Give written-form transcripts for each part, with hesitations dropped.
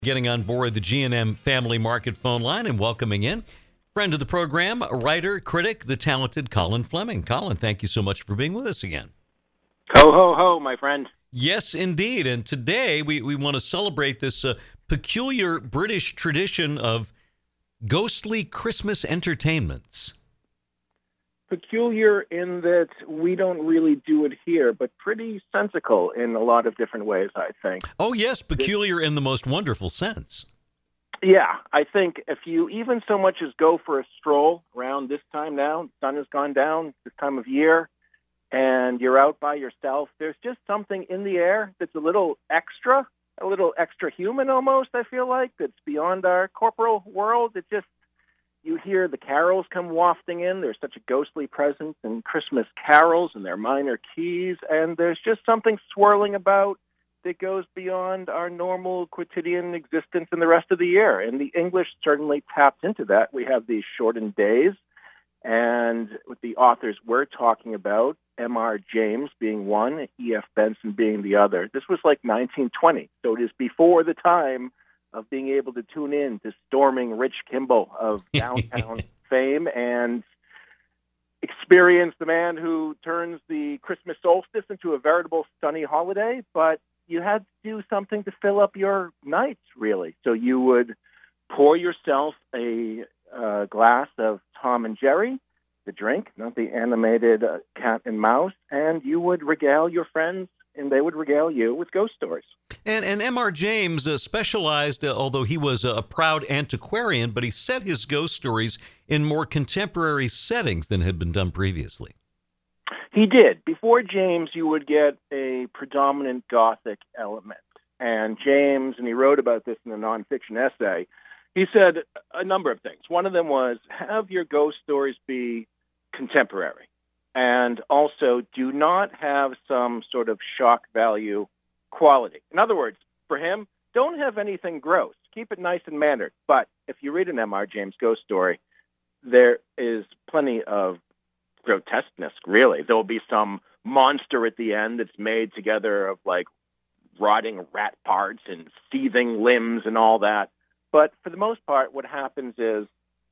Getting on board the G&M Family Market phone line and welcoming in friend of the program, writer, critic, the talented Colin Fleming. Colin, thank you so much for being with us again. Ho, ho, ho, my friend. Yes, indeed. And today we want to celebrate this peculiar British tradition of ghostly Christmas entertainments. Peculiar in that we don't really do it here, but pretty sensical in a lot of different ways, I think. Oh, yes, peculiar in the most wonderful sense. Yeah, I think if you even so much as go for a stroll around this time now, the sun has gone down this time of year, and you're out by yourself, there's just something in the air that's a little extra human almost, I feel like, that's beyond our corporal world. It just, you hear the carols come wafting in. There's such a ghostly presence in Christmas carols and their minor keys, and there's just something swirling about that goes beyond our normal quotidian existence in the rest of the year. And the English certainly tapped into that. We have these shortened days, and with the authors we're talking about, M.R. James being one, E.F. Benson being the other. This was like 1920, so it is before the time of being able to tune in to storming Rich Kimball of downtown fame and experience the man who turns the Christmas solstice into a veritable sunny holiday. But you had to do something to fill up your nights, really. So you would pour yourself a glass of Tom and Jerry, the drink, not the animated cat and mouse, and you would regale your friends, and they would regale you with ghost stories. And M.R. James specialized, although he was a proud antiquarian, but he set his ghost stories in more contemporary settings than had been done previously. He did. Before James, you would get a predominant Gothic element. And James, and he wrote about this in a nonfiction essay, he said a number of things. One of them was, have your ghost stories be contemporary. And also, do not have some sort of shock value quality. In other words, for him, don't have anything gross. Keep it nice and mannered. But if you read an M.R. James ghost story, there is plenty of grotesqueness, really. There will be some monster at the end that's made together of, like, rotting rat parts and seething limbs and all that. But for the most part, what happens is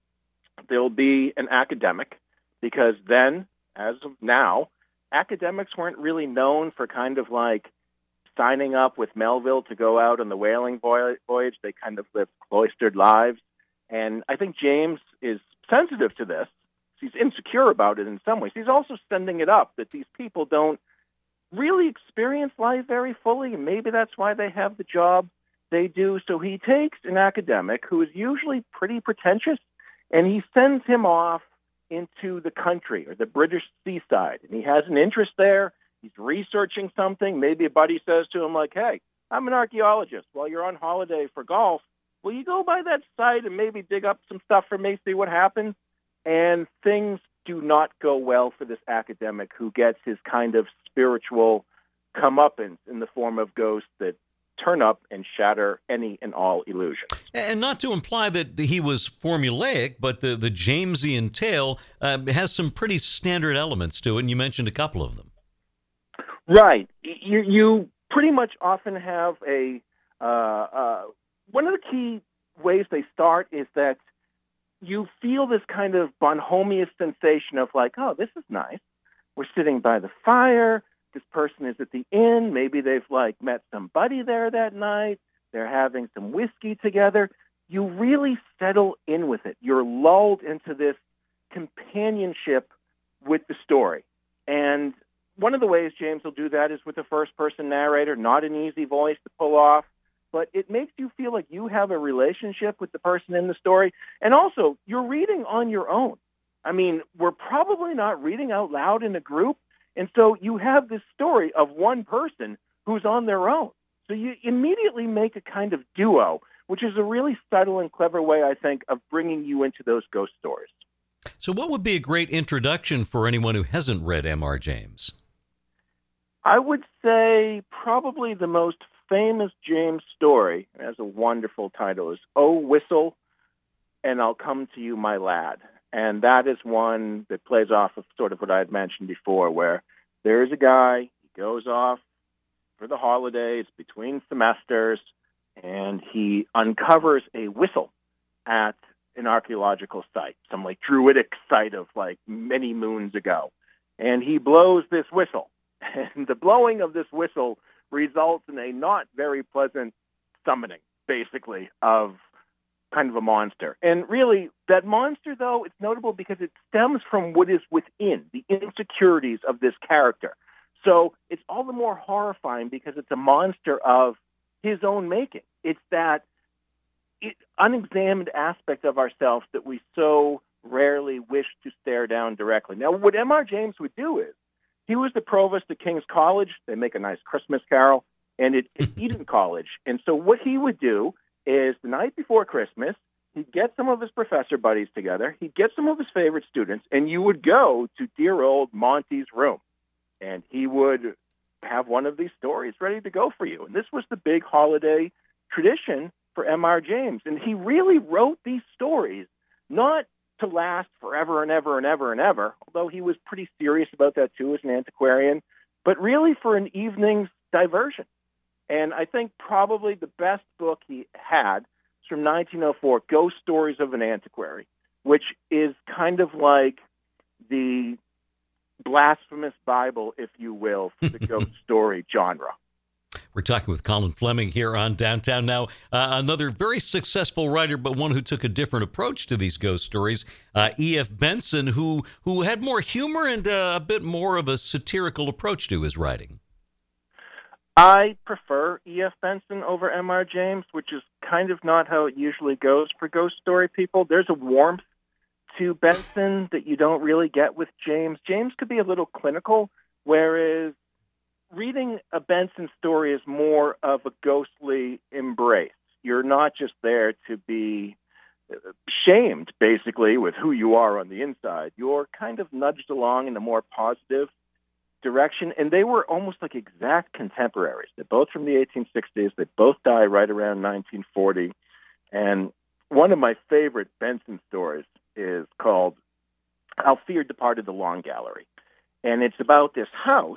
there will be an academic, because then, as of now, academics weren't really known for kind of like signing up with Melville to go out on the whaling voyage. They kind of lived cloistered lives. And I think James is sensitive to this. He's insecure about it in some ways. He's also sending it up that these people don't really experience life very fully, and maybe that's why they have the job they do. So he takes an academic who is usually pretty pretentious, and he sends him off into the country or the British seaside. And he has an interest there. He's researching something. Maybe a buddy says to him, like, hey, I'm an archaeologist. While you're on holiday for golf, will you go by that site and maybe dig up some stuff for me, see what happens? And things do not go well for this academic who gets his kind of spiritual comeuppance in the form of ghosts that turn up and shatter any and all illusions. And not to imply that he was formulaic, but the Jamesian tale has some pretty standard elements to it, and you mentioned a couple of them. Right. You pretty much often have a one of the key ways they start is that you feel this kind of bonhomie sensation of like, oh, this is nice. We're sitting by the fire. This person is at the inn. Maybe they've like met somebody there that night. They're having some whiskey together. You really settle in with it. You're lulled into this companionship with the story. And one of the ways James will do that is with a first-person narrator, not an easy voice to pull off, but it makes you feel like you have a relationship with the person in the story. And also, you're reading on your own. I mean, we're probably not reading out loud in a group, and so you have this story of one person who's on their own. So you immediately make a kind of duo, which is a really subtle and clever way, I think, of bringing you into those ghost stories. So what would be a great introduction for anyone who hasn't read M.R. James? I would say probably the most famous James story, it has a wonderful title, is Oh, Whistle, and I'll Come to You, My Lad. And that is one that plays off of sort of what I had mentioned before, where there's a guy, he goes off for the holidays between semesters, and he uncovers a whistle at an archaeological site, some like druidic site of like many moons ago. And he blows this whistle. And the blowing of this whistle results in a not very pleasant summoning, basically, of kind of a monster. And really, that monster, though, it's notable because it stems from what is within, the insecurities of this character. So it's all the more horrifying because it's a monster of his own making. It's that unexamined aspect of ourselves that we so rarely wish to stare down directly. Now, what M.R. James would do is, he was the provost at King's College. They make a nice Christmas carol, and it's Eton College. And so what he would do is the night before Christmas, he'd get some of his professor buddies together, he'd get some of his favorite students, and you would go to dear old Monty's room, and he would have one of these stories ready to go for you. And this was the big holiday tradition for M.R. James. And he really wrote these stories not to last forever and ever and ever and ever, although he was pretty serious about that too as an antiquarian, but really for an evening's diversion. And I think probably the best book he had is from 1904, Ghost Stories of an Antiquary, which is kind of like the blasphemous Bible, if you will, for the ghost story genre. We're talking with Colin Fleming here on Downtown Now. Another very successful writer, but one who took a different approach to these ghost stories. E.F. Benson, who had more humor and a bit more of a satirical approach to his writing. I prefer E.F. Benson over M.R. James, which is kind of not how it usually goes for ghost story people. There's a warmth to Benson that you don't really get with James. James could be a little clinical, whereas reading a Benson story is more of a ghostly embrace. You're not just there to be shamed, basically, with who you are on the inside. You're kind of nudged along in a more positive direction, and they were almost like exact contemporaries. They're both from the 1860s. They both die right around 1940. And one of my favorite Benson stories is called Alfred Departed the Long Gallery. And it's about this house,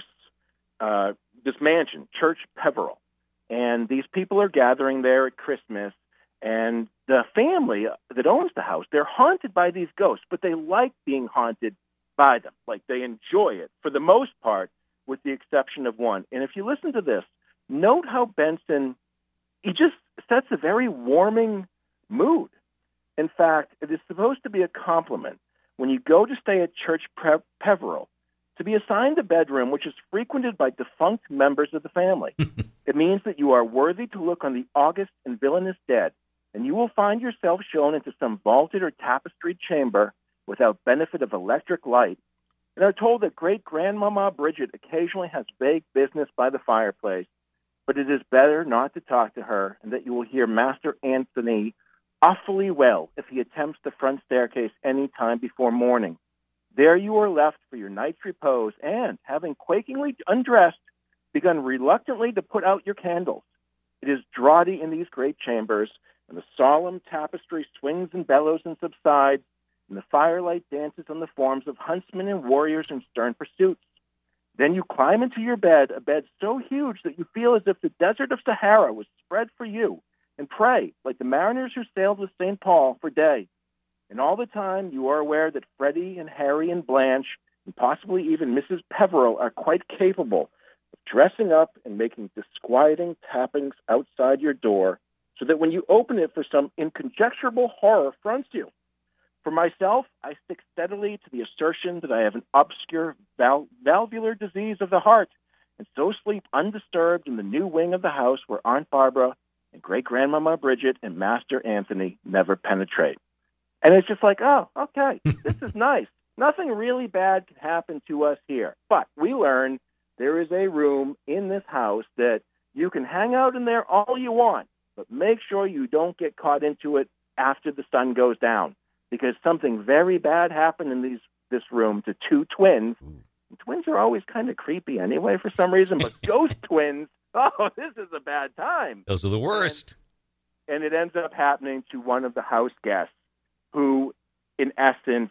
this mansion, Church Peveril. And these people are gathering there at Christmas, and the family that owns the house, they're haunted by these ghosts, but they like being haunted by them. Like, they enjoy it, for the most part, with the exception of one. And if you listen to this, note how Benson, he just sets a very warming mood. In fact, it is supposed to be a compliment when you go to stay at Church Peveril to be assigned a bedroom which is frequented by defunct members of the family. It means that you are worthy to look on the august and villainous dead, and you will find yourself shown into some vaulted or tapestried chamber without benefit of electric light, and are told that great-grandmama Bridget occasionally has vague business by the fireplace, but it is better not to talk to her, and that you will hear Master Anthony awfully well if he attempts the front staircase any time before morning. There you are left for your night's repose, and, having quakingly undressed, begun reluctantly to put out your candles. It is draughty in these great chambers, and the solemn tapestry swings and bellows and subsides, and the firelight dances on the forms of huntsmen and warriors in stern pursuits. Then you climb into your bed, a bed so huge that you feel as if the desert of Sahara was spread for you, and pray, like the mariners who sailed with St. Paul, for day. And all the time you are aware that Freddie and Harry and Blanche, and possibly even Mrs. Peveril, are quite capable of dressing up and making disquieting tappings outside your door, so that when you open it for some inconjecturable horror fronts you. For myself, I stick steadily to the assertion that I have an obscure valvular disease of the heart, and so sleep undisturbed in the new wing of the house where Aunt Barbara and great-grandmama Bridget and Master Anthony never penetrate. And it's just like, oh, okay, this is nice. Nothing really bad can happen to us here. But we learn there is a room in this house that you can hang out in there all you want, but make sure you don't get caught into it after the sun goes down, because something very bad happened in this room to two twins. And twins are always kind of creepy anyway for some reason, but ghost twins, oh, this is a bad time. Those are the worst. And it ends up happening to one of the house guests, who, in essence,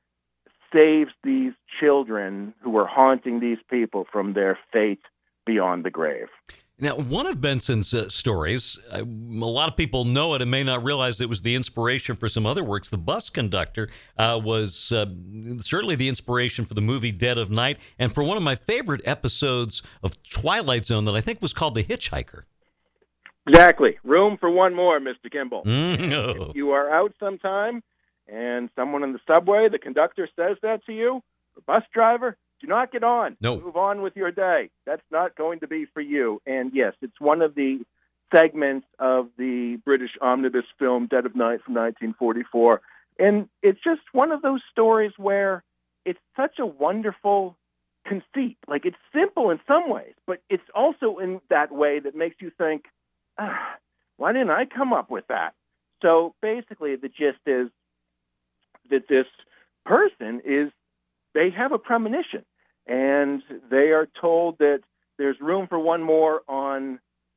saves these children who are haunting these people from their fate beyond the grave. Now, one of Benson's stories, a lot of people know it and may not realize it was the inspiration for some other works. The Bus Conductor was certainly the inspiration for the movie Dead of Night and for one of my favorite episodes of Twilight Zone that I think was called The Hitchhiker. Exactly. Room for one more, Mr. Kimball. Mm-hmm. If you are out sometime and someone in the subway, the conductor says that to you, the bus driver, do not get on. No. Move on with your day. That's not going to be for you. And yes, it's one of the segments of the British omnibus film Dead of Night from 1944. And it's just one of those stories where it's such a wonderful conceit. Like, it's simple in some ways, but it's also in that way that makes you think, why didn't I come up with that? So basically the gist is that this person they have a premonition, and they are told that there's room for one more on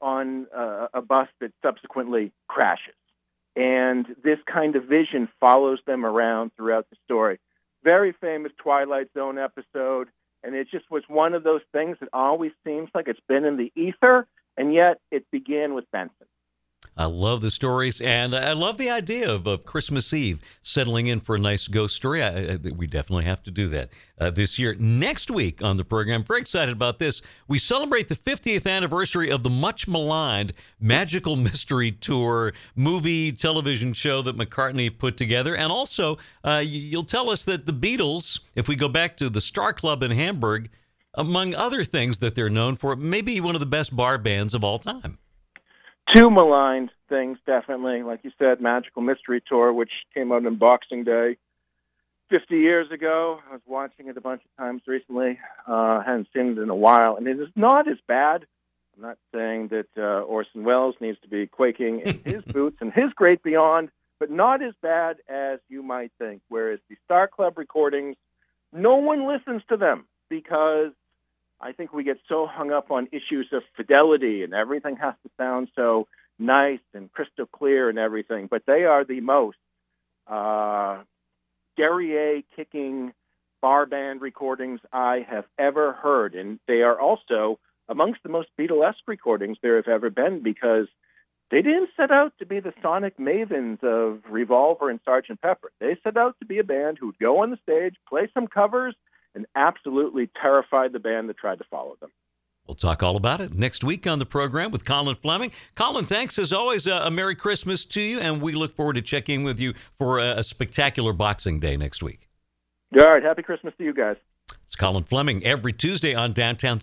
a bus that subsequently crashes. And this kind of vision follows them around throughout the story. Very famous Twilight Zone episode, and it just was one of those things that always seems like it's been in the ether, and yet it began with Benson. I love the stories, and I love the idea of Christmas Eve settling in for a nice ghost story. We definitely have to do that this year. Next week on the program, very excited about this, we celebrate the 50th anniversary of the much-maligned Magical Mystery Tour movie television show that McCartney put together. And also, you'll tell us that the Beatles, if we go back to the Star Club in Hamburg, among other things that they're known for, maybe one of the best bar bands of all time. Two maligned things, definitely. Like you said, Magical Mystery Tour, which came out on Boxing Day 50 years ago. I was watching it a bunch of times recently. Hadn't seen it in a while. And it is not as bad. I'm not saying that Orson Welles needs to be quaking in his boots and his great beyond, but not as bad as you might think. Whereas the Star Club recordings, no one listens to them because I think we get so hung up on issues of fidelity and everything has to sound so nice and crystal clear and everything. But they are the most derriere-kicking bar band recordings I have ever heard. And they are also amongst the most Beatlesque recordings there have ever been because they didn't set out to be the sonic mavens of Revolver and Sgt. Pepper. They set out to be a band who would go on the stage, play some covers, and absolutely terrified the band that tried to follow them. We'll talk all about it next week on the program with Colin Fleming. Colin, thanks as always. A Merry Christmas to you, and we look forward to checking with you for a spectacular Boxing Day next week. All right. Happy Christmas to you guys. It's Colin Fleming every Tuesday on Downtown